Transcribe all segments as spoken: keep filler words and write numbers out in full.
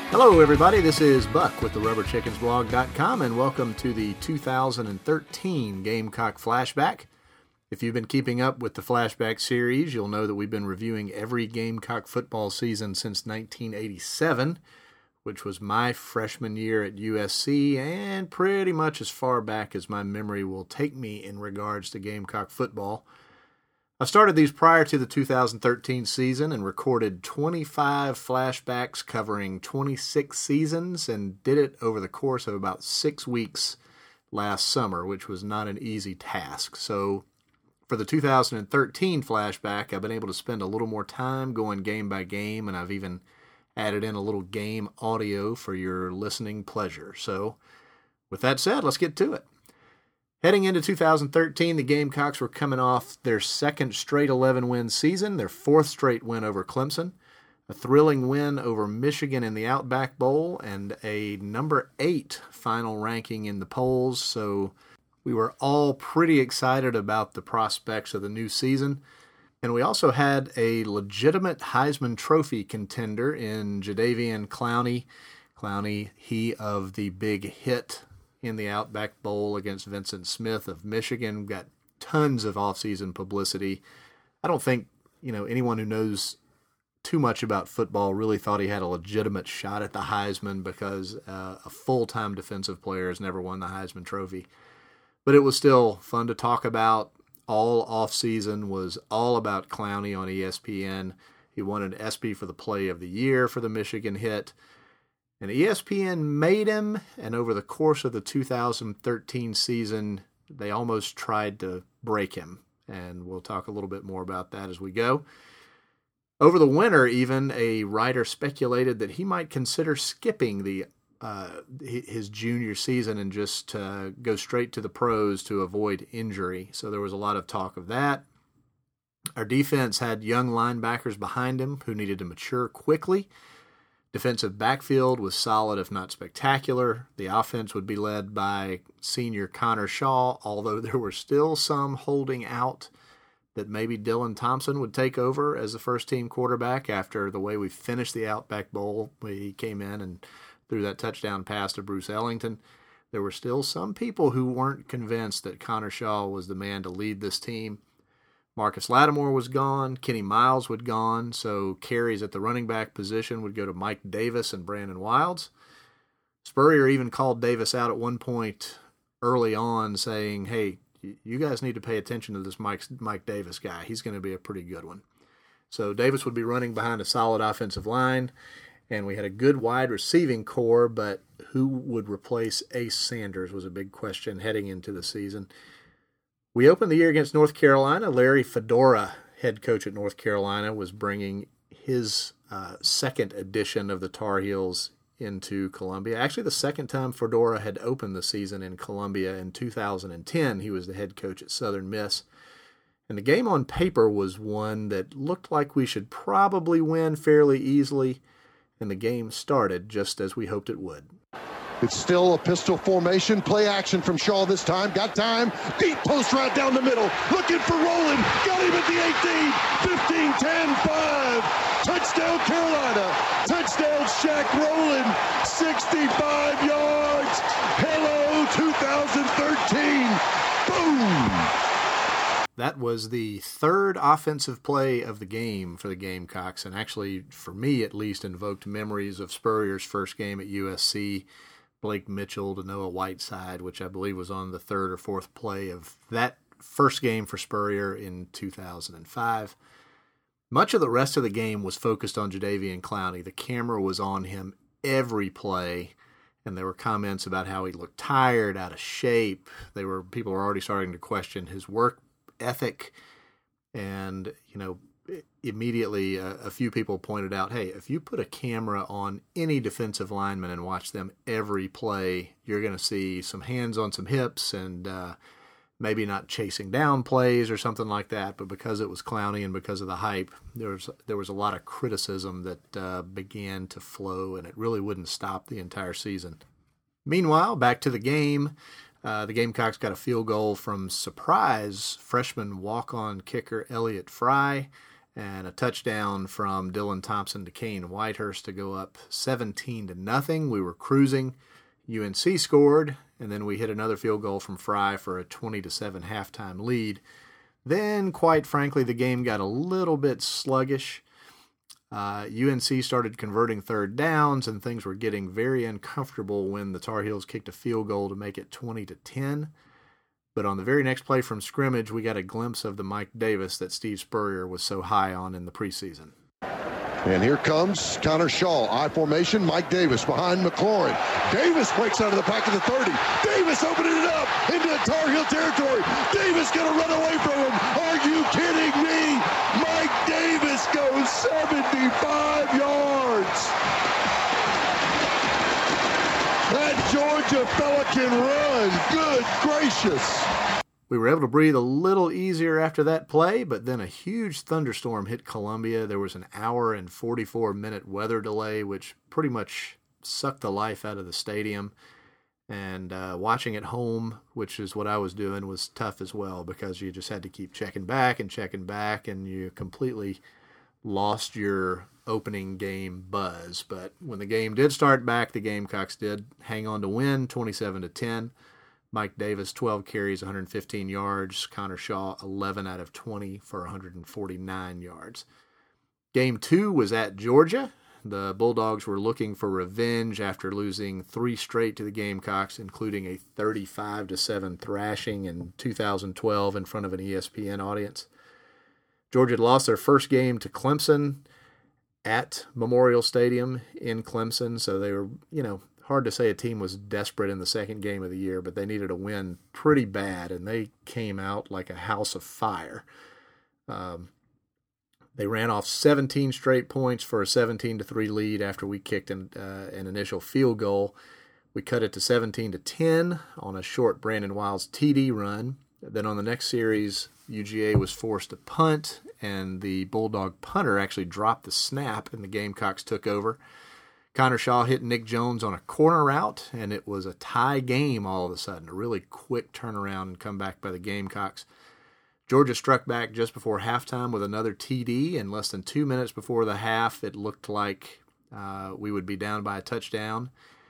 Hello, everybody. This is Buck with the rubber chickens blog dot com, and welcome to the two thousand thirteen Gamecock Flashback. If you've been keeping up with the Flashback series, you'll know that we've been reviewing every Gamecock football season since nineteen eighty-seven, which was my freshman year at U S C, and pretty much as far back as my memory will take me in regards to Gamecock football. I started these prior to the two thousand thirteen season and recorded twenty-five flashbacks covering twenty-six seasons, and did it over the course of about six weeks last summer, which was not an easy task. So for the two thousand thirteen flashback, I've been able to spend a little more time going game by game, and I've even added in a little game audio for your listening pleasure. So with that said, let's get to it. Heading into two thousand thirteen, the Gamecocks were coming off their second straight eleven-win season, their fourth straight win over Clemson, a thrilling win over Michigan in the Outback Bowl, and a number eight final ranking in the polls. So we were all pretty excited about the prospects of the new season. And we also had a legitimate Heisman Trophy contender in Jadeveon Clowney. Clowney, he of the big hit in the Outback Bowl against Vincent Smith of Michigan, got tons of offseason publicity. I don't think, you know, anyone who knows too much about football really thought he had a legitimate shot at the Heisman, because uh, a full-time defensive player has never won the Heisman Trophy. But it was still fun to talk about. All offseason was all about Clowney on E S P N. He won an ESPY for the play of the year for the Michigan hit. And E S P N made him, and over the course of the two thousand thirteen season, they almost tried to break him. And we'll talk a little bit more about that as we go. Over the winter, even, a writer speculated that he might consider skipping the uh, his junior season and just uh, go straight to the pros to avoid injury. So there was a lot of talk of that. Our defense had young linebackers behind him who needed to mature quickly. Defensive backfield was solid, if not spectacular. The offense would be led by senior Connor Shaw, although there were still some holding out that maybe Dylan Thompson would take over as the first-team quarterback after the way we finished the Outback Bowl. He came in and threw that touchdown pass to Bruce Ellington. There were still some people who weren't convinced that Connor Shaw was the man to lead this team. Marcus Lattimore was gone. Kenny Miles was gone, so carries at the running back position would go to Mike Davis and Brandon Wilds. Spurrier even called Davis out at one point early on, saying, hey, you guys need to pay attention to this Mike, Mike Davis guy. He's going to be a pretty good one. So Davis would be running behind a solid offensive line, and we had a good wide receiving core, but who would replace Ace Sanders was a big question heading into the season. We opened the year against North Carolina. Larry Fedora, head coach at North Carolina, was bringing his uh, second edition of the Tar Heels into Columbia. Actually, the second time Fedora had opened the season in Columbia in two thousand ten. He was the head coach at Southern Miss. And the game on paper was one that looked like we should probably win fairly easily, and the game started just as we hoped it would. It's still a pistol formation. Play action from Shaw this time. Got time. Deep post right down the middle. Looking for Rowland. Got him at the eighteen. fifteen, ten, five. Touchdown Carolina. Touchdown Shaq Rowland. sixty-five yards. Hello two thousand thirteen. Boom. That was the third offensive play of the game for the Gamecocks, and actually, for me at least, invoked memories of Spurrier's first game at U S C. Blake Mitchell to Noah Whiteside, which I believe was on the third or fourth play of that first game for Spurrier in two thousand five. Much of the rest of the game was focused on Jadeveon Clowney. The camera was on him every play, and there were comments about how he looked tired, out of shape. They were people were already starting to question his work ethic, and you know, immediately uh, a few people pointed out, hey, if you put a camera on any defensive lineman and watch them every play, you're going to see some hands on some hips and uh, maybe not chasing down plays or something like that. But because it was Clowney and because of the hype, there was there was a lot of criticism that uh, began to flow, and it really wouldn't stop the entire season. Meanwhile, back to the game. Uh, the Gamecocks got a field goal from surprise freshman walk-on kicker Elliott Fry, and a touchdown from Dylan Thompson to Kane Whitehurst to go up seventeen to nothing. We were cruising. U N C scored, and then we hit another field goal from Fry for a twenty to seven halftime lead. Then, quite frankly, the game got a little bit sluggish. Uh, U N C started converting third downs, and things were getting very uncomfortable when the Tar Heels kicked a field goal to make it twenty to ten. But on the very next play from scrimmage, we got a glimpse of the Mike Davis that Steve Spurrier was so high on in the preseason. And here comes Connor Shaw, I formation, Mike Davis behind McLaurin. Davis breaks out of the back of the thirty. Davis opening it up into Tar Heel territory. Davis going to run away from him. Are you kidding me? Mike Davis goes seventy-five yards. That Georgia fella can run. Good gracious. We were able to breathe a little easier after that play, but then a huge thunderstorm hit Columbia. There was an hour and forty-four minute weather delay, which pretty much sucked the life out of the stadium. And uh, watching at home, which is what I was doing, was tough as well because you just had to keep checking back and checking back, and you completely lost your opening game buzz. But when the game did start back, the Gamecocks did hang on to win twenty-seven to ten. Mike Davis, twelve carries, one hundred fifteen yards. Connor Shaw, eleven out of twenty for one hundred forty-nine yards. Game two was at Georgia. The Bulldogs were looking for revenge after losing three straight to the Gamecocks, including a thirty-five to seven thrashing in two thousand twelve in front of an E S P N audience. Georgia had lost their first game to Clemson at Memorial Stadium in Clemson, so they were, you know, hard to say a team was desperate in the second game of the year, but they needed a win pretty bad, and they came out like a house of fire. Um, they ran off seventeen straight points for a seventeen to three lead after we kicked an, uh, an initial field goal. We cut it to seventeen to ten on a short Brandon Wiles T D run. Then on the next series, U G A was forced to punt, and the Bulldog punter actually dropped the snap, and the Gamecocks took over. Connor Shaw hit Nick Jones on a corner route, and it was a tie game all of a sudden, a really quick turnaround and comeback by the Gamecocks. Georgia struck back just before halftime with another T D, and less than two minutes before the half, it looked like uh, we would be down by a touchdown.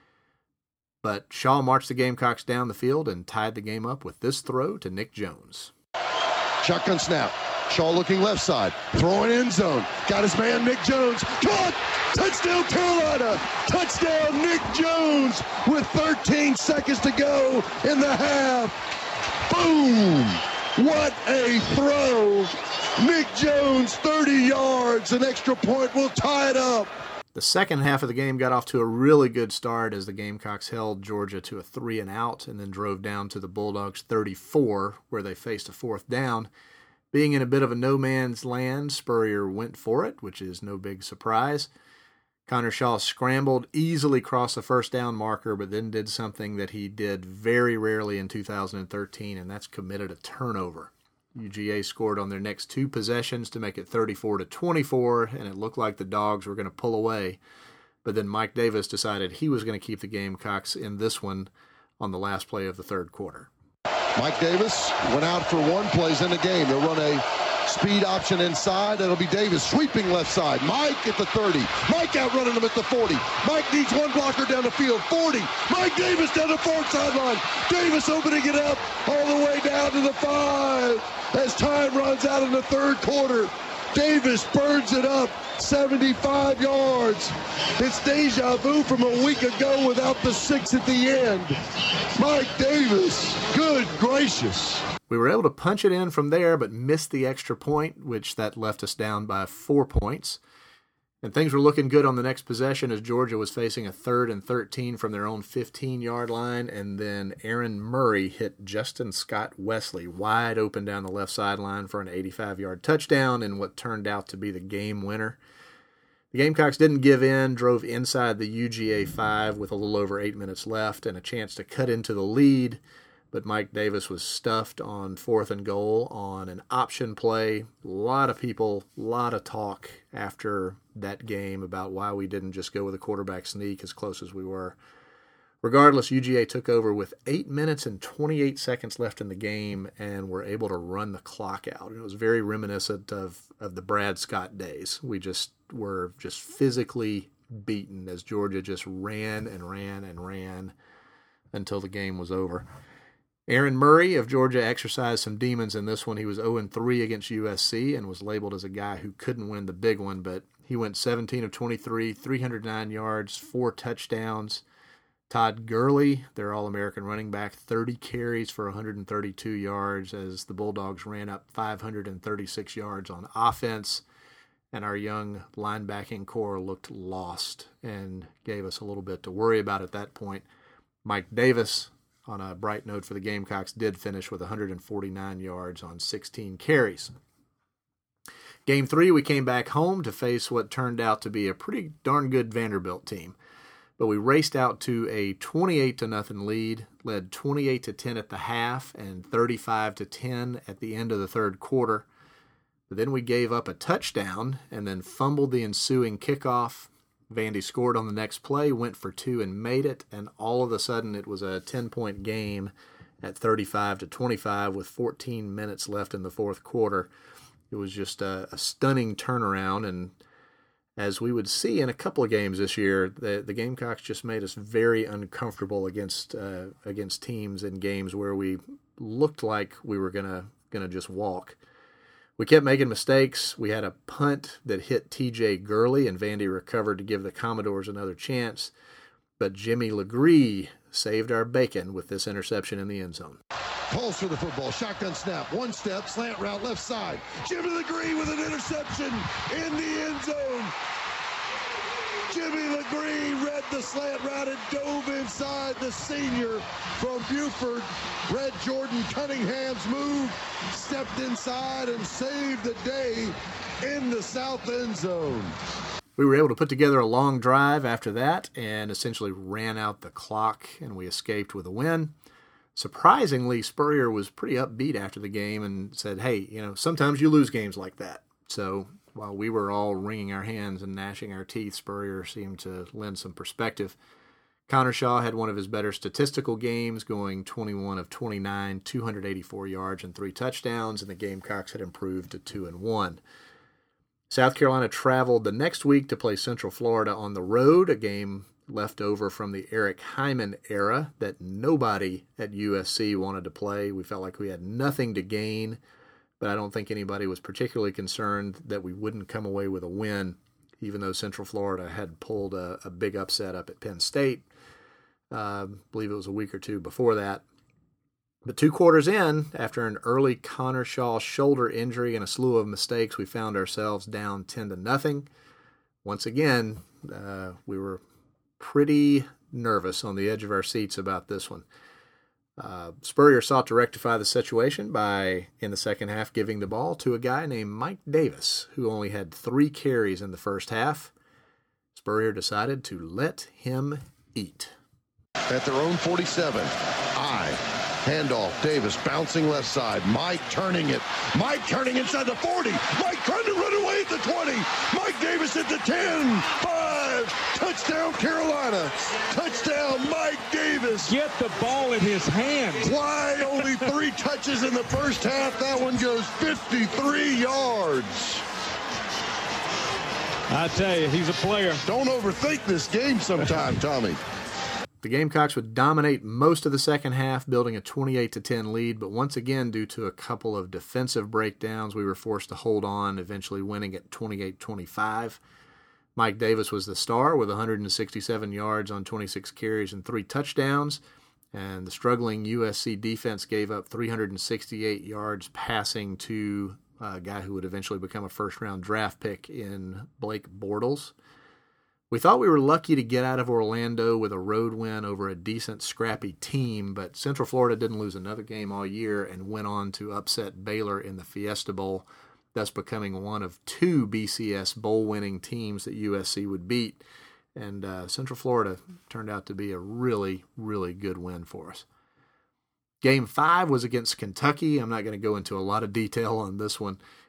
But Shaw marched the Gamecocks down the field and tied the game up with this throw to Nick Jones. Shotgun snap. Shaw looking left side, throwing end zone. Got his man Nick Jones. Caught! Touchdown Carolina! Touchdown Nick Jones with thirteen seconds to go in the half. Boom! What a throw! Nick Jones, thirty yards. An extra point will tie it up. The second half of the game got off to a really good start as the Gamecocks held Georgia to a three and out and then drove down to the Bulldogs' thirty-four, where they faced a fourth down. Being in a bit of a no-man's land, Spurrier went for it, which is no big surprise. Connor Shaw scrambled, easily crossed the first down marker, but then did something that he did very rarely in two thousand thirteen, and that's committed a turnover. U G A scored on their next two possessions to make it thirty-four to twenty-four, and it looked like the Dogs were going to pull away. But then Mike Davis decided he was going to keep the Gamecocks in this one on the last play of the third quarter. Mike Davis went out for one plays in the game. They'll run a speed option inside. That'll be Davis sweeping left side. Mike at the thirty. Mike outrunning him at the forty. Mike needs one blocker down the field. forty. Mike Davis down the far sideline. Davis opening it up all the way down to the five. As time runs out in the third quarter, Davis burns it up. seventy-five yards. It's deja vu from a week ago without the six at the end. Mike Davis, good gracious. We were able to punch it in from there, but missed the extra point, which that left us down by four points. And things were looking good on the next possession as Georgia was facing a third and thirteen from their own fifteen-yard line, and then Aaron Murray hit Justin Scott Wesley wide open down the left sideline for an eighty-five-yard touchdown in what turned out to be the game winner. The Gamecocks didn't give in, drove inside the U G A five with a little over eight minutes left and a chance to cut into the lead, but Mike Davis was stuffed on fourth and goal on an option play. A lot of people, a lot of talk after that game about why we didn't just go with a quarterback sneak as close as we were. Regardless, U G A took over with eight minutes and twenty-eight seconds left in the game and were able to run the clock out. And it was very reminiscent of, of the Brad Scott days. We just were just physically beaten as Georgia just ran and ran and ran until the game was over. Aaron Murray of Georgia exercised some demons in this one. He was oh and three against U S C and was labeled as a guy who couldn't win the big one, but he went seventeen of twenty-three, three hundred nine yards, four touchdowns. Todd Gurley, their All-American running back, thirty carries for one hundred thirty-two yards as the Bulldogs ran up five hundred thirty-six yards on offense. And our young linebacking core looked lost and gave us a little bit to worry about at that point. Mike Davis, on a bright note for the Gamecocks, did finish with one hundred forty-nine yards on sixteen carries. Game three, we came back home to face what turned out to be a pretty darn good Vanderbilt team. But we raced out to a twenty-eight to nothing lead, led twenty-eight to ten at the half and thirty-five to ten at the end of the third quarter. But then we gave up a touchdown and then fumbled the ensuing kickoff. Vandy scored on the next play, went for two and made it, and all of a sudden it was a ten-point game at thirty-five to twenty-five with fourteen minutes left in the fourth quarter. It was just a, a stunning turnaround, and as we would see in a couple of games this year, the, the Gamecocks just made us very uncomfortable against uh, against teams in games where we looked like we were gonna gonna just walk. We kept making mistakes. We had a punt that hit T J Gurley, and Vandy recovered to give the Commodores another chance. But Jimmy Legree saved our bacon with this interception in the end zone. Pulls for the football. Shotgun snap. One step. Slant route left side. Jimmy Legree with an interception in the end zone. Jimmy Legree read the slant route and dove inside. The senior from Buford read Jordan Cunningham's move, stepped inside and saved the day in the south end zone. We were able to put together a long drive after that and essentially ran out the clock, and we escaped with a win. Surprisingly, Spurrier was pretty upbeat after the game and said, hey, you know, sometimes you lose games like that. So while we were all wringing our hands and gnashing our teeth, Spurrier seemed to lend some perspective. Connor Shaw had one of his better statistical games, going twenty-one of twenty-nine, two hundred eighty-four yards and three touchdowns, and the Gamecocks had improved to two and one. South Carolina traveled the next week to play Central Florida on the road, a game left over from the Eric Hyman era that nobody at U S C wanted to play. We felt like we had nothing to gain, but I don't think anybody was particularly concerned that we wouldn't come away with a win, even though Central Florida had pulled a, a big upset up at Penn State. Uh, I believe it was a week or two before that. But two quarters in, after an early Connor Shaw shoulder injury and a slew of mistakes, we found ourselves down ten to nothing. Once again, uh, we were pretty nervous on the edge of our seats about this one. Uh, Spurrier sought to rectify the situation by, in the second half, giving the ball to a guy named Mike Davis, who only had three carries in the first half. Spurrier decided to let him eat. At their own forty-seven, I, handoff, Davis bouncing left side, Mike turning it, Mike turning inside the forty, Mike trying to run away at the twenty, Mike Davis at the ten, five, touchdown Carolina, touchdown Mike Davis. Get the ball in his hands. Why only three touches in the first half? That one goes fifty-three yards. I tell you, he's a player. Don't overthink this game sometime, Tommy. The Gamecocks would dominate most of the second half, building a twenty-eight to ten lead, but once again, due to a couple of defensive breakdowns, we were forced to hold on, eventually winning at twenty-eight twenty-five. Mike Davis was the star with one hundred sixty-seven yards on twenty-six carries and three touchdowns, and the struggling U S C defense gave up three hundred sixty-eight yards passing to a guy who would eventually become a first-round draft pick in Blake Bortles. We thought we were lucky to get out of Orlando with a road win over a decent, scrappy team, but Central Florida didn't lose another game all year and went on to upset Baylor in the Fiesta Bowl, thus becoming one of two B C S bowl-winning teams that U S C would beat. And uh, Central Florida turned out to be a really, really good win for us. Game five was against Kentucky. I'm not going to go into a lot of detail on this one.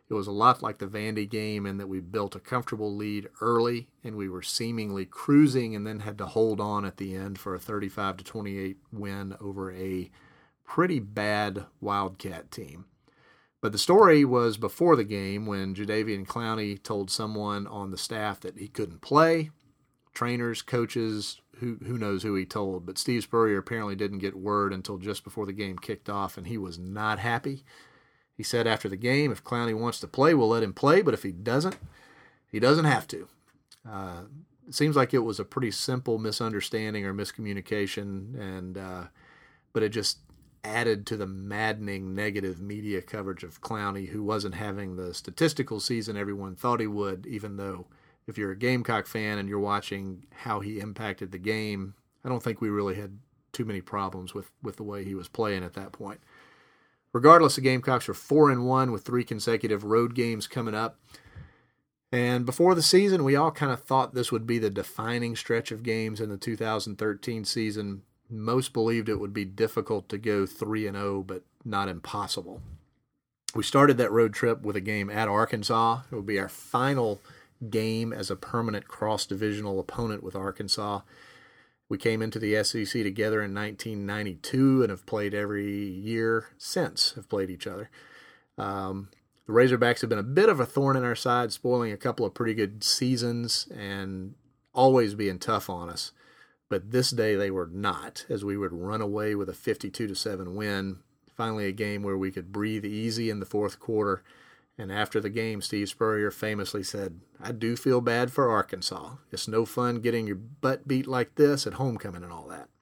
It was a lot like the Vandy game in that we built a comfortable lead early and we were seemingly cruising and then had to hold on at the end for a thirty-five to twenty-eight win over a pretty bad Wildcat team. But the story was before the game when Jadeveon Clowney told someone on the staff that he couldn't play. Trainers, coaches, who who knows who he told. But Steve Spurrier apparently didn't get word until just before the game kicked off, and he was not happy. He said after the game, if Clowney wants to play, we'll let him play, but if he doesn't, he doesn't have to. Uh, it seems like it was a pretty simple misunderstanding or miscommunication, and uh, but it just added to the maddening negative media coverage of Clowney, who wasn't having the statistical season everyone thought he would, even though if you're a Gamecock fan and you're watching how he impacted the game, I don't think we really had too many problems with, with the way he was playing at that point. Regardless, the Gamecocks are four and one with three consecutive road games coming up. And before the season, we all kind of thought this would be the defining stretch of games in the two thousand thirteen season. Most believed it would be difficult to go three and oh, but not impossible. We started that road trip with a game at Arkansas. It would be our final game as a permanent cross-divisional opponent with Arkansas. We came into the S E C together in nineteen ninety-two and have played every year since, have played each other. Um, the Razorbacks have been a bit of a thorn in our side, spoiling a couple of pretty good seasons and always being tough on us. But this day they were not, as we would run away with a fifty-two to seven win. Finally a game where we could breathe easy in the fourth quarter. And after the game, Steve Spurrier famously said, I do feel bad for Arkansas. It's no fun getting your butt beat like this at homecoming and all that.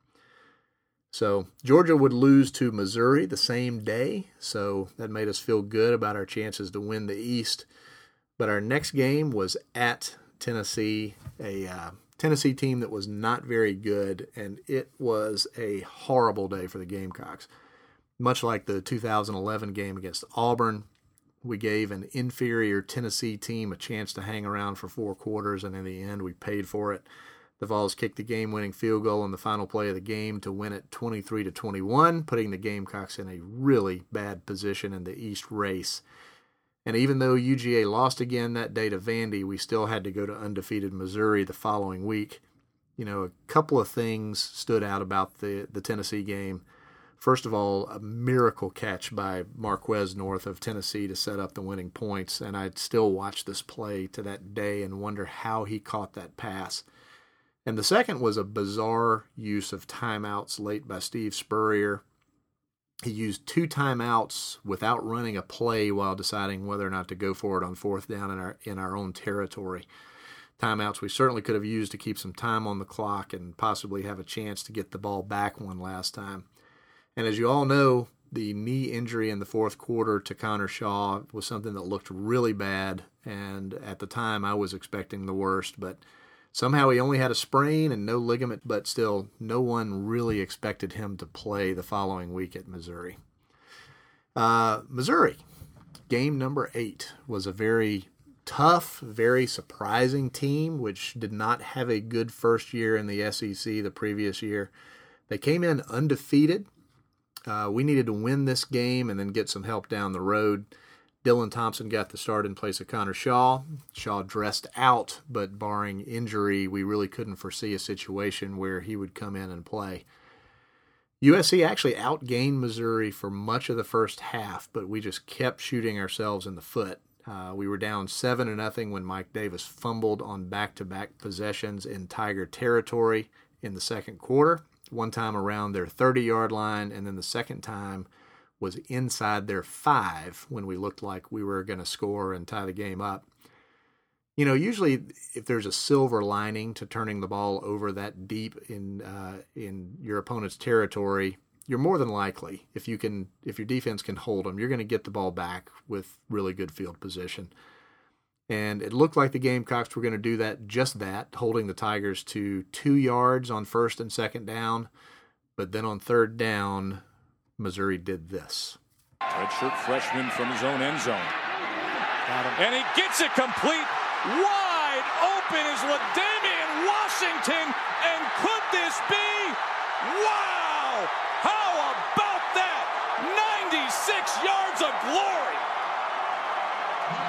So Georgia would lose to Missouri the same day, so that made us feel good about our chances to win the East. But our next game was at Tennessee, a uh, Tennessee team that was not very good, and it was a horrible day for the Gamecocks. Much like the two thousand eleven game against Auburn, we gave an inferior Tennessee team a chance to hang around for four quarters, and in the end, we paid for it. The Vols kicked the game-winning field goal in the final play of the game to win it twenty-three to twenty-one, putting the Gamecocks in a really bad position in the East race. And even though U G A lost again that day to Vandy, we still had to go to undefeated Missouri the following week. You know, a couple of things stood out about the, the Tennessee game. First of all, a miracle catch by Marquez North of Tennessee to set up the winning points, and I'd still watch this play to that day and wonder how he caught that pass. And the second was a bizarre use of timeouts late by Steve Spurrier. He used two timeouts without running a play while deciding whether or not to go for it on fourth down in our in our own territory. Timeouts we certainly could have used to keep some time on the clock and possibly have a chance to get the ball back one last time. And as you all know, the knee injury in the fourth quarter to Connor Shaw was something that looked really bad, and at the time I was expecting the worst, but somehow he only had a sprain and no ligament, but still no one really expected him to play the following week at Missouri. Uh, Missouri, game number eight, was a very tough, very surprising team, which did not have a good first year in the S E C the previous year. They came in undefeated. Uh, we needed to win this game and then get some help down the road. Dylan Thompson got the start in place of Connor Shaw. Shaw dressed out, but barring injury, we really couldn't foresee a situation where he would come in and play. U S C actually outgained Missouri for much of the first half, but we just kept shooting ourselves in the foot. Uh, we were down seven to nothing when Mike Davis fumbled on back-to-back possessions in Tiger territory in the second quarter. One time around their thirty-yard line, and then the second time was inside their five when we looked like we were going to score and tie the game up. You know, usually if there's a silver lining to turning the ball over that deep in uh, in your opponent's territory, you're more than likely, if you can, if your defense can hold them, you're going to get the ball back with really good field position. And it looked like the Gamecocks were going to do that, just that, holding the Tigers to two yards on first and second down. But then on third down, Missouri did this. Redshirt freshman from his own end zone. And he gets it complete. Wide open is LaDainian Washington. And could this be? Wow! How about that? ninety-six yards of glory.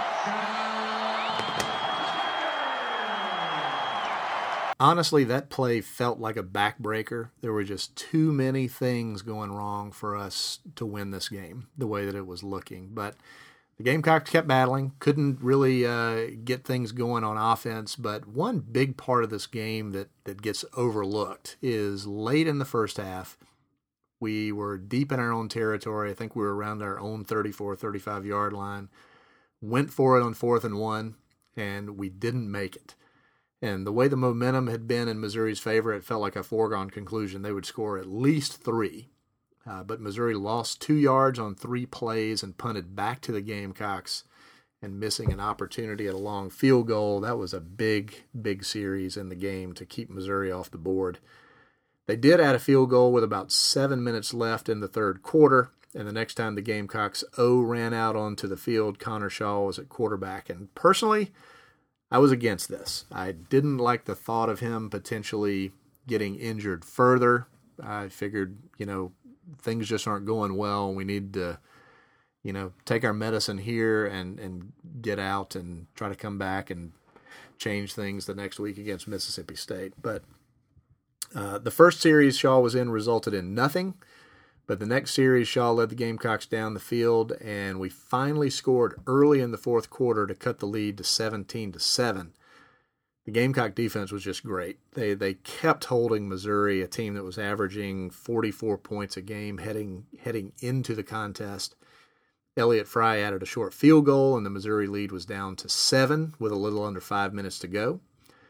Honestly, that play felt like a backbreaker. There were just too many things going wrong for us to win this game, the way that it was looking. But the Gamecocks kept battling, couldn't really uh, get things going on offense. But one big part of this game that, that gets overlooked is late in the first half, we were deep in our own territory. I think we were around our own thirty-four, thirty-five-yard line. Went for it on fourth and one, and we didn't make it. And the way the momentum had been in Missouri's favor, it felt like a foregone conclusion. They would score at least three. Uh, but Missouri lost two yards on three plays and punted back to the Gamecocks, and missing an opportunity at a long field goal. That was a big, big series in the game to keep Missouri off the board. They did add a field goal with about seven minutes left in the third quarter, and the next time the Gamecocks O ran out onto the field, Connor Shaw was at quarterback. And personally, I was against this. I didn't like the thought of him potentially getting injured further. I figured, you know, things just aren't going well. We need to, you know, take our medicine here and, and get out and try to come back and change things the next week against Mississippi State. But uh, the first series Shaw was in resulted in nothing. But the next series, Shaw led the Gamecocks down the field, and we finally scored early in the fourth quarter to cut the lead to seventeen to seven. The Gamecock defense was just great. They they kept holding Missouri, a team that was averaging forty-four points a game heading heading into the contest. Elliott Fry added a short field goal, and the Missouri lead was down to seven with a little under five minutes to go.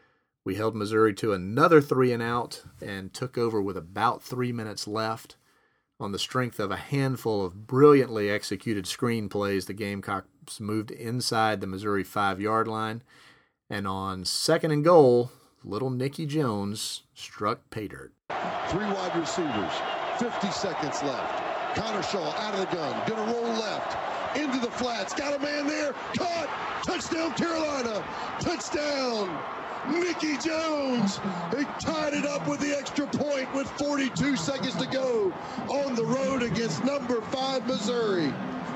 We held Missouri to another three and out and took over with about three minutes left. On the strength of a handful of brilliantly executed screen plays, the Gamecocks moved inside the Missouri five-yard line, and on second and goal, little Nicky Jones struck pay dirt. Three wide receivers, fifty seconds left. Connor Shaw out of the gun, gonna roll left, into the flats, got a man there, caught, touchdown Carolina, touchdown Nicky Jones. He tied it up with the extra point with forty-two seconds to go on the road against number five Missouri.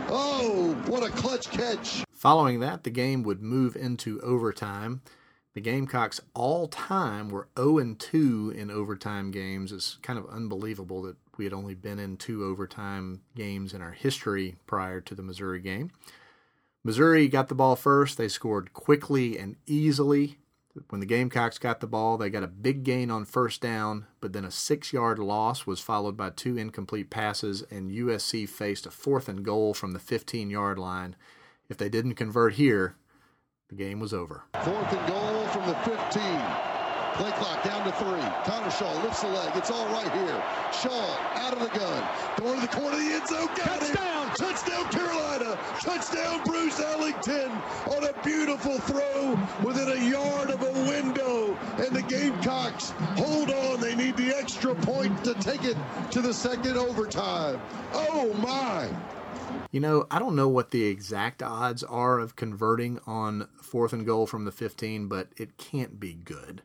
Oh, what a clutch catch. Following that, the game would move into overtime. The Gamecocks all time were oh and two in overtime games. It's kind of unbelievable that we had only been in two overtime games in our history prior to the Missouri game. Missouri got the ball first. They scored quickly and easily. When the Gamecocks got the ball, they got a big gain on first down, but then a six-yard loss was followed by two incomplete passes, and U S C faced a fourth and goal from the fifteen-yard line. If they didn't convert here, the game was over. Fourth and goal from the fifteen. Play clock down to three. Connor Shaw lifts the leg. It's all right here. Shaw out of the gun. Going to the corner of the end zone. Got Touchdown. It. Touchdown Carolina. Touchdown Bruce Ellington on a beautiful throw within a yard of a window. And the Gamecocks hold on. They need the extra point to take it to the second overtime. Oh, my. You know, I don't know what the exact odds are of converting on fourth and goal from the fifteen, but it can't be good.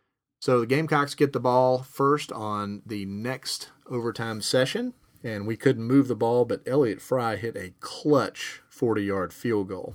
So the Gamecocks get the ball first on the next overtime session, and we couldn't move the ball, but Elliott Fry hit a clutch forty-yard field goal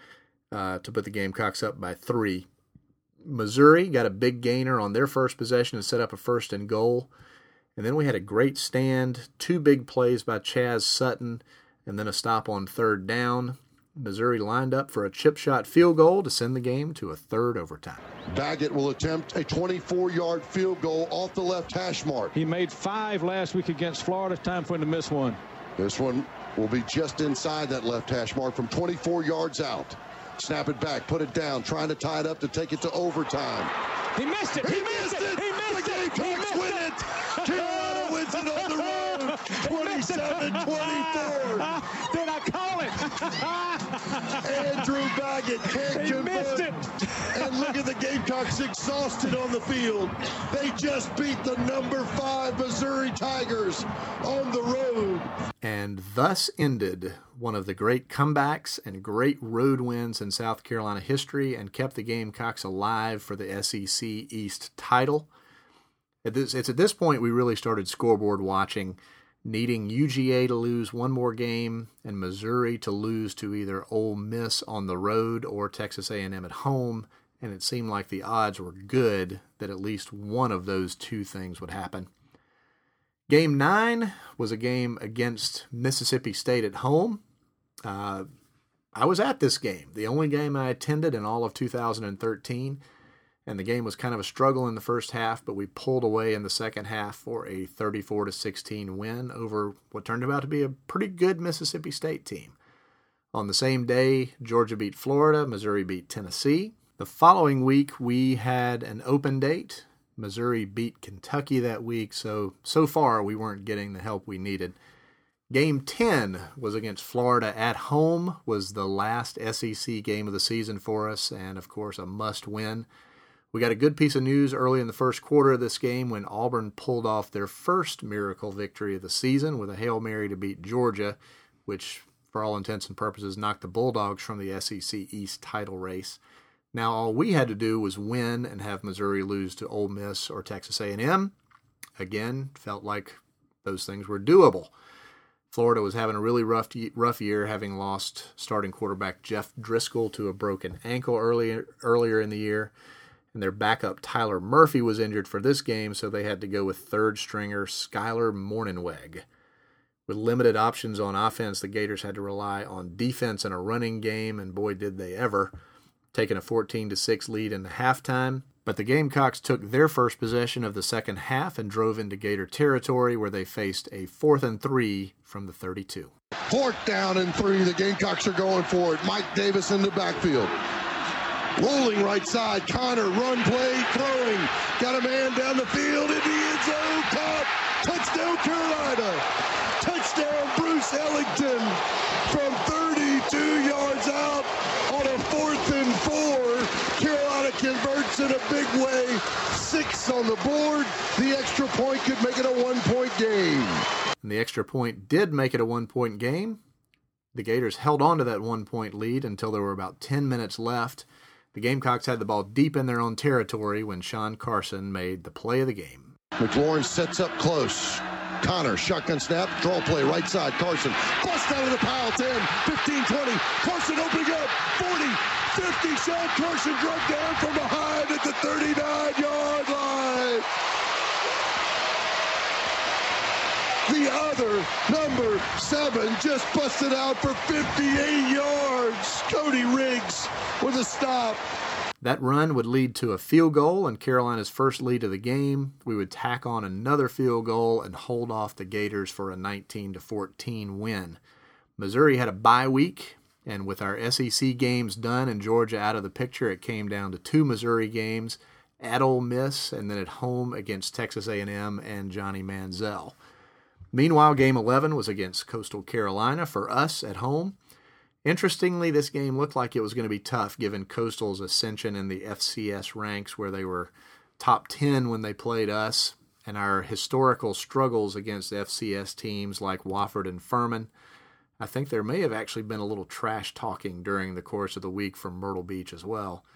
uh, to put the Gamecocks up by three. Missouri got a big gainer on their first possession and set up a first and goal. And then we had a great stand, two big plays by Chaz Sutton, and then a stop on third down. Missouri lined up for a chip shot field goal to send the game to a third overtime. Baggett will attempt a twenty-four-yard field goal off the left hash mark. He made five last week against Florida. Time for him to miss one. This one will be just inside that left hash mark from twenty-four yards out. Snap it back, put it down, trying to tie it up to take it to overtime. He missed it. He, he missed, missed it. it. He missed the Gamecocks win it. it. Carolina wins it on the road. twenty-seven twenty-four. Did I call it? Andrew Baggett can't he convert. Missed it. And look at the Gamecocks exhausted on the field. They just beat the number five Missouri Tigers on the road. And thus ended one of the great comebacks and great road wins in South Carolina history, and kept the Gamecocks alive for the S E C East title. At this, it's at this point we really started scoreboard watching, needing U G A to lose one more game and Missouri to lose to either Ole Miss on the road or Texas A and M at home, and it seemed like the odds were good that at least one of those two things would happen. Game nine was a game against Mississippi State at home. Uh, I was at this game, the only game I attended in all of two thousand thirteen, and the game was kind of a struggle in the first half, but we pulled away in the second half for a thirty-four to sixteen win over what turned out to be a pretty good Mississippi State team. On the same day, Georgia beat Florida, Missouri beat Tennessee. The following week, we had an open date. Missouri beat Kentucky that week, so so far we weren't getting the help we needed. Game ten was against Florida at home, was the last S E C game of the season for us, and of course a must-win. We got a good piece of news early in the first quarter of this game when Auburn pulled off their first miracle victory of the season with a Hail Mary to beat Georgia, which for all intents and purposes knocked the Bulldogs from the S E C East title race. Now all we had to do was win and have Missouri lose to Ole Miss or Texas A and M. Again, felt like those things were doable. Florida was having a really rough rough year, having lost starting quarterback Jeff Driscoll to a broken ankle earlier earlier in the year, and their backup Tyler Murphy was injured for this game, so they had to go with third stringer Skyler Mornhinweg. With limited options on offense, the Gators had to rely on defense and a running game, and boy did they ever, taking a fourteen to six lead in the halftime. But the Gamecocks took their first possession of the second half and drove into Gator territory where they faced a fourth and three from the thirty-two. Fourth down and three. The Gamecocks are going for it. Mike Davis in the backfield. Rolling right side. Connor, run play, throwing. Got a man down the field in the end zone. Caught. Touchdown Carolina. Touchdown Bruce Ellington from thirty-two yards out on a fourth and four. Carolina converts in a big way. Six on the board. The extra point could make it a one-point game. And the extra point did make it a one-point game. The Gators held on to that one-point lead until there were about ten minutes left. The Gamecocks had the ball deep in their own territory when Sean Carson made the play of the game. McLaurin sets up close. Connor, shotgun snap, draw play, right side. Carson, bust out of the pile, ten, fifteen, twenty. Carson opening up, forty, fifty. Sean Carson drugged down from behind at the thirty-nine-yard line. The other, number seven, just busted out for fifty-eight yards. Cody Riggs with a stop. That run would lead to a field goal and Carolina's first lead of the game. We would tack on another field goal and hold off the Gators for a nineteen to fourteen win. Missouri had a bye week, and with our S E C games done and Georgia out of the picture, it came down to two Missouri games, at Ole Miss and then at home against Texas A and M and Johnny Manziel. Meanwhile, Game eleven was against Coastal Carolina for us at home. Interestingly, this game looked like it was going to be tough given Coastal's ascension in the F C S ranks where they were top ten when they played us, and our historical struggles against F C S teams like Wofford and Furman. I think there may have actually been a little trash talking during the course of the week from Myrtle Beach as well.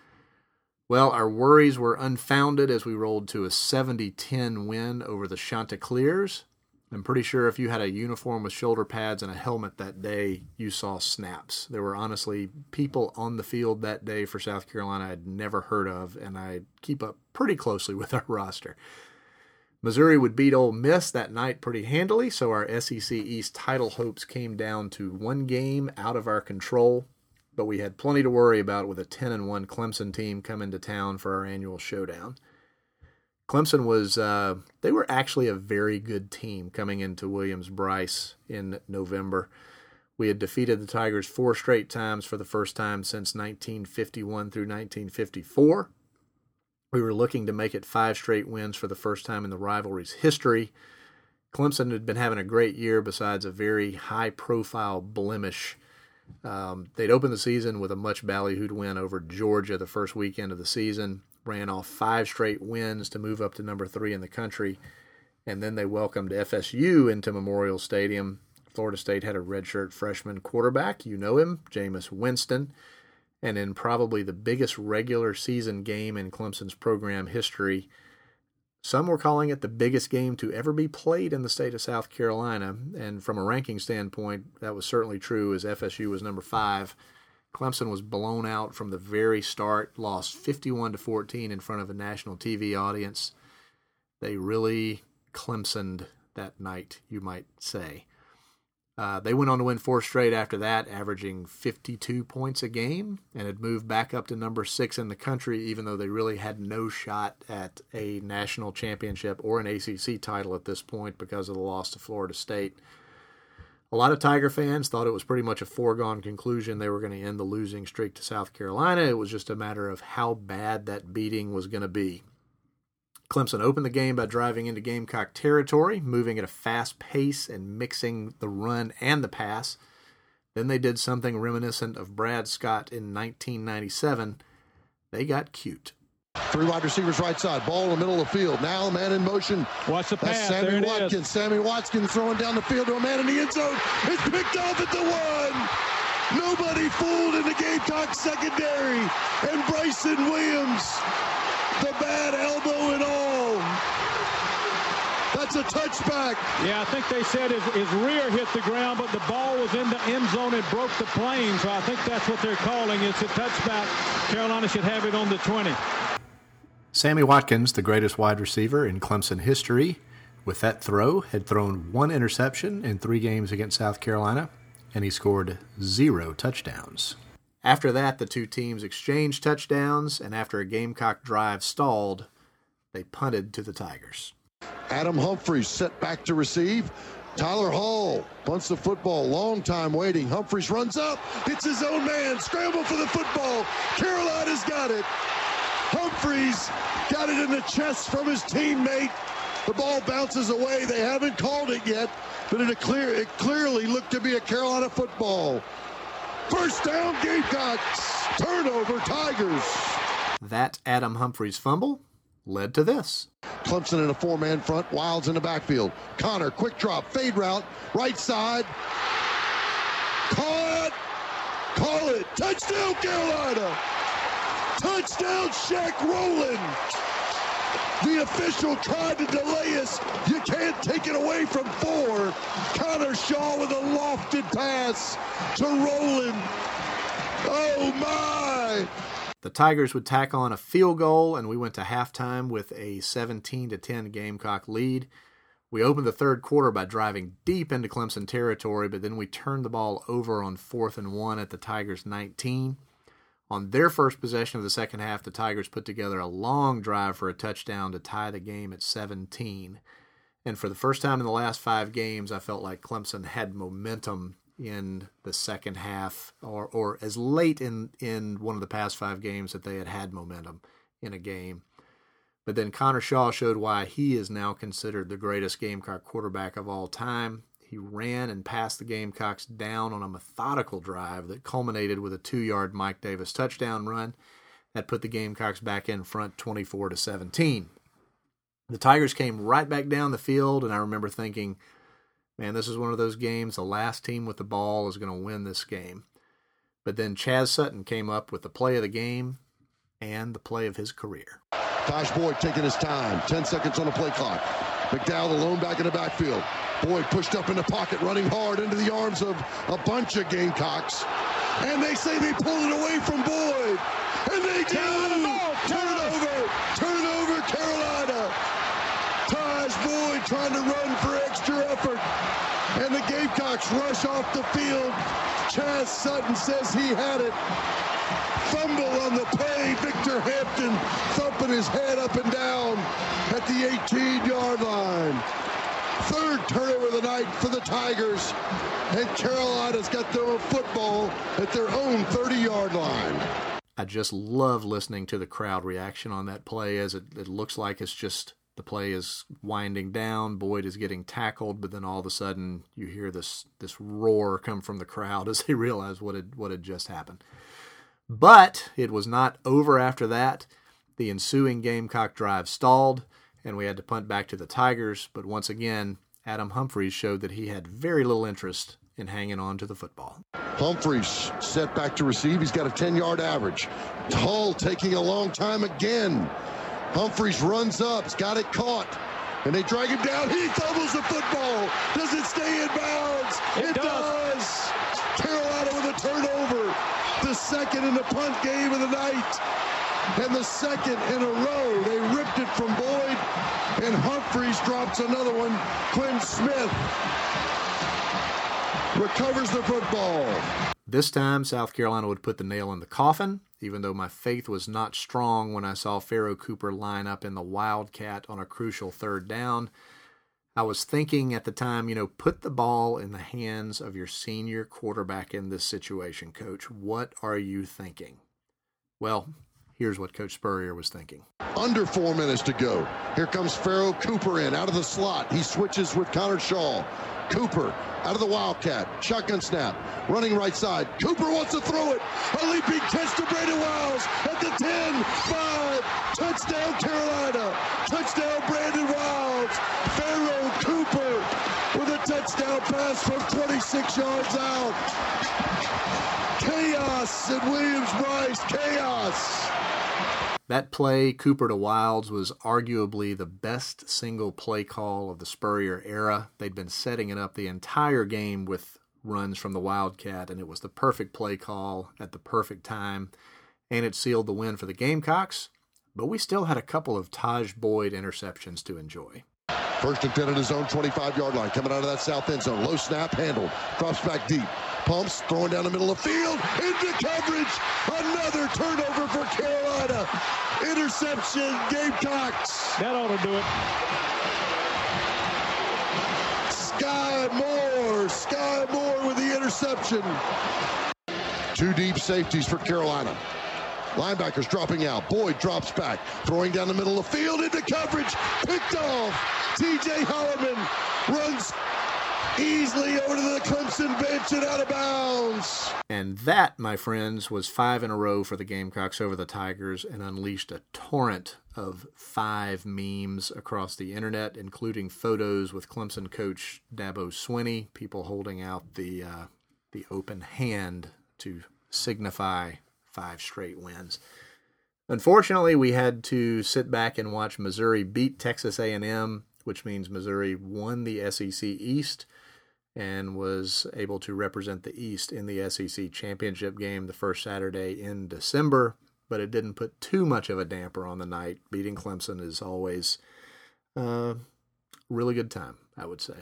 Well, our worries were unfounded as we rolled to a seventy ten win over the Chanticleers. I'm pretty sure if you had a uniform with shoulder pads and a helmet that day, you saw snaps. There were honestly people on the field that day for South Carolina I'd never heard of, and I keep up pretty closely with our roster. Missouri would beat Ole Miss that night pretty handily, so our S E C East title hopes came down to one game out of our control, but we had plenty to worry about with a ten and one Clemson team coming to town for our annual showdown. Clemson was, uh, they were actually a very good team coming into Williams-Brice in November. We had defeated the Tigers four straight times for the first time since nineteen fifty-one through nineteen fifty-four. We were looking to make it five straight wins for the first time in the rivalry's history. Clemson had been having a great year besides a very high-profile blemish. Um, they'd opened the season with a much ballyhooed win over Georgia the first weekend of the season, ran off five straight wins to move up to number three in the country, and then they welcomed F S U into Memorial Stadium. Florida State had a redshirt freshman quarterback, you know him, Jameis Winston, and in probably the biggest regular season game in Clemson's program history, some were calling it the biggest game to ever be played in the state of South Carolina, and from a ranking standpoint, that was certainly true as F S U was number five, Clemson was blown out from the very start, lost fifty-one to fourteen in front of a national T V audience. They really Clemsoned that night, you might say. Uh, they went on to win four straight after that, averaging fifty-two points a game, and had moved back up to number six in the country, even though they really had no shot at a national championship or an A C C title at this point because of the loss to Florida State. A lot of Tiger fans thought it was pretty much a foregone conclusion they were going to end the losing streak to South Carolina. It was just a matter of how bad that beating was going to be. Clemson opened the game by driving into Gamecock territory, moving at a fast pace and mixing the run and the pass. Then they did something reminiscent of Brad Scott in nineteen ninety-seven. They got cute. Three wide receivers right side, ball in the middle of the field. Now a man in motion. Watch the That's pass. Sammy There it Watkins. is. Sammy Watkins throwing down the field to a man in the end zone. It's picked off at the one. Nobody fooled in the Gamecock secondary. And Bryson Williams, the bad elbow and all. That's a touchback. Yeah, I think they said his, his rear hit the ground, but the ball was in the end zone and broke the plane. So I think that's what they're calling. It's a touchback. Carolina should have it on the twenty. Sammy Watkins, the greatest wide receiver in Clemson history, with that throw, had thrown one interception in three games against South Carolina, and he scored zero touchdowns. After that, the two teams exchanged touchdowns, and after a Gamecock drive stalled, they punted to the Tigers. Adam Humphries set back to receive. Tyler Hall bunts the football. Long time waiting. Humphries runs up. It's his own man. Scramble for the football. Carolina's got it. Humphries got it in the chest from his teammate. The ball bounces away. They haven't called it yet, but it, clear, it clearly looked to be a Carolina football. First down, Gamecocks. Turnover, Tigers. That Adam Humphries fumble led to this. Clemson in a four-man front. Wilds in the backfield. Connor, quick drop, fade route, right side. Caught. Call it. Touchdown, Carolina. Touchdown, Shaq Rowland. The official tried to delay us. You can't take it away from four. Connor Shaw with a lofted pass to Rowland. Oh, my. The Tigers would tack on a field goal, and we went to halftime with a seventeen to ten Gamecock lead. We opened the third quarter by driving deep into Clemson territory, but then we turned the ball over on fourth and one at the Tigers' nineteen. On their first possession of the second half, the Tigers put together a long drive for a touchdown to tie the game at seventeen. And for the first time in the last five games, I felt like Clemson had momentum in the second half, or, or as late in, in one of the past five games that they had had momentum in a game. But then Connor Shaw showed why he is now considered the greatest Gamecock quarterback of all time. He ran and passed the Gamecocks down on a methodical drive that culminated with a two-yard Mike Davis touchdown run that put the Gamecocks back in front twenty-four to seventeen. The Tigers came right back down the field, and I remember thinking, man, this is one of those games, the last team with the ball is going to win this game. But then Chaz Sutton came up with the play of the game and the play of his career. Tosh Boyd taking his time. Ten seconds on the play clock. McDowell alone back in the backfield. Boyd pushed up in the pocket, running hard into the arms of a bunch of Gamecocks. And they say they pulled it away from Boyd. And they do! Turnover! Turnover, Carolina! Taj Boyd trying to run for extra effort. And the Gamecocks rush off the field. Chaz Sutton says he had it. Fumble on the play. Victor Hampton thumping his head up and down at the eighteen-yard line. Third turnover of the night for the Tigers. And Carolina's got their own football at their own thirty-yard line. I just love listening to the crowd reaction on that play, as it, it looks like it's just the play is winding down. Boyd is getting tackled, but then all of a sudden you hear this this roar come from the crowd as they realize what had, what had just happened. But it was not over after that. The ensuing Gamecock drive stalled, and we had to punt back to the Tigers. But once again, Adam Humphries showed that he had very little interest in hanging on to the football. Humphries set back to receive. He's got a ten-yard average. Hull taking a long time again. Humphries runs up. He's got it caught. And they drag him down. He fumbles the football. Does it stay in bounds? It, it does. does. Carolina with a turnover. The the second in the punt game of the night. And the second in a row. They ripped it from Boyd, and Humphreys drops another one. Quinn Smith recovers the football. This time, South Carolina would put the nail in the coffin, even though my faith was not strong when I saw Pharoh Cooper line up in the Wildcat on a crucial third down. I was thinking at the time, you know, put the ball in the hands of your senior quarterback in this situation, Coach. What are you thinking? Well, here's what Coach Spurrier was thinking. Under four minutes to go. Here comes Pharoh Cooper in, out of the slot. He switches with Connor Shaw. Cooper out of the Wildcat. Shotgun snap. Running right side. Cooper wants to throw it. A leaping catch to Brandon Wiles at the ten, five. Touchdown Carolina. Touchdown Brandon Wiles. Pharoh Cooper with a touchdown pass from twenty-six yards out. Chaos at Williams-Brice. Chaos. That play, Cooper to Wilds, was arguably the best single play call of the Spurrier era. They'd been setting it up the entire game with runs from the Wildcat, and it was the perfect play call at the perfect time, and it sealed the win for the Gamecocks. But we still had a couple of Taj Boyd interceptions to enjoy. First and ten at his own twenty-five-yard line, coming out of that south end zone. Low snap, handled, drops back deep. Pumps, throwing down the middle of the field, into coverage. Another turnover for Carolina. Interception, Gamecocks. That ought to do it. Sky Moore, Sky Moore with the interception. Two deep safeties for Carolina. Linebackers dropping out. Boyd drops back, throwing down the middle of the field into coverage. Picked off. T J Holloman runs easily over to the Clemson bench and out of bounds. And that, my friends, was five in a row for the Gamecocks over the Tigers and unleashed a torrent of five memes across the internet, including photos with Clemson coach Dabo Swinney, people holding out the uh, the open hand to signify five straight wins. Unfortunately, we had to sit back and watch Missouri beat Texas A and M, which means Missouri won the S E C East and was able to represent the East in the S E C championship game the first Saturday in December, but it didn't put too much of a damper on the night. Beating Clemson is always a really good time, I would say.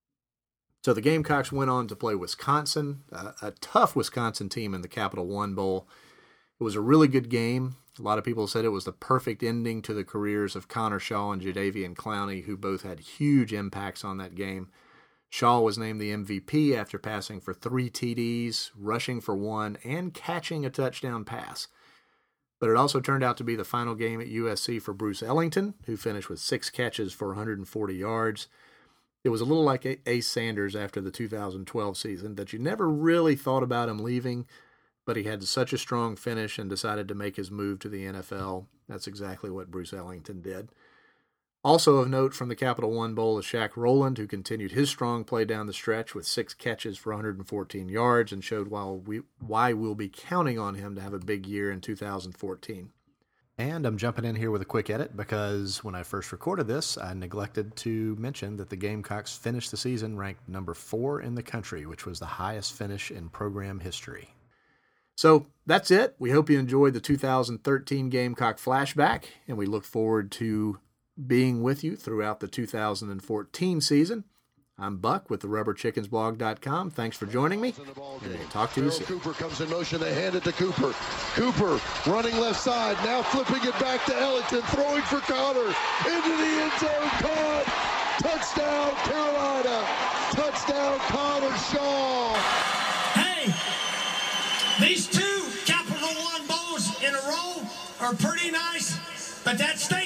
So the Gamecocks went on to play Wisconsin, a, a tough Wisconsin team in the Capital One Bowl. It was a really good game. A lot of people said it was the perfect ending to the careers of Connor Shaw and Jadeveon Clowney, who both had huge impacts on that game. Shaw was named the M V P after passing for three T Ds, rushing for one, and catching a touchdown pass. But it also turned out to be the final game at U S C for Bruce Ellington, who finished with six catches for one hundred forty yards. It was a little like Ace Sanders after the two thousand twelve season, that you never really thought about him leaving, but he had such a strong finish and decided to make his move to the N F L. That's exactly what Bruce Ellington did. Also of note from the Capital One Bowl is Shaq Rowland, who continued his strong play down the stretch with six catches for one hundred fourteen yards and showed why, we, why we'll be counting on him to have a big year in two thousand fourteen. And I'm jumping in here with a quick edit because when I first recorded this, I neglected to mention that the Gamecocks finished the season ranked number four in the country, which was the highest finish in program history. So that's it. We hope you enjoyed the two thousand thirteen Gamecock flashback, and we look forward to being with you throughout the two thousand fourteen season. I'm Buck with the rubber chickens blog dot com. Thanks for joining me, and we'll talk to you soon. Cooper comes in motion. They hand it to Cooper. Cooper running left side, now flipping it back to Ellington, throwing for Connor. Into the end zone, caught. Touchdown, Carolina. Touchdown, Connor Shaw. Hey, these two Capital One Bowls in a row are pretty nice, but that state